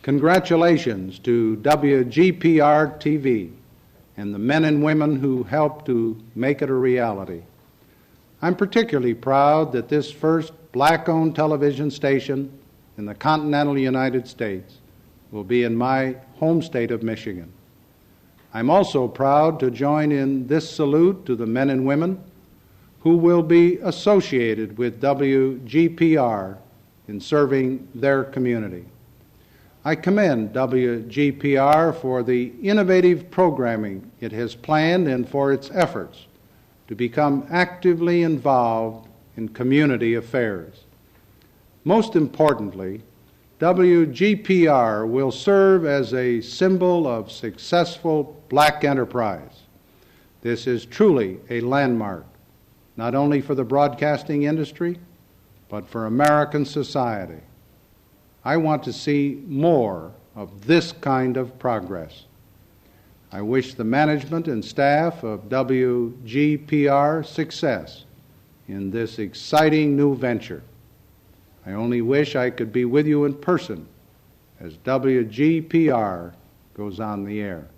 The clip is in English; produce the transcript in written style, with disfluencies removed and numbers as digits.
Congratulations to WGPR TV and the men and women who helped to make it a reality. I'm particularly proud that this first black-owned television station in the continental United States will be in my home state of Michigan. I'm also proud to join in this salute to the men and women who will be associated with WGPR in serving their community. I commend WGPR for the innovative programming it has planned and for its efforts to become actively involved in community affairs. Most importantly, WGPR will serve as a symbol of successful black enterprise. This is truly a landmark, not only for the broadcasting industry, but for American society. I want to see more of this kind of progress. I wish the management and staff of WGPR success in this exciting new venture. I only wish I could be with you in person as WGPR goes on the air.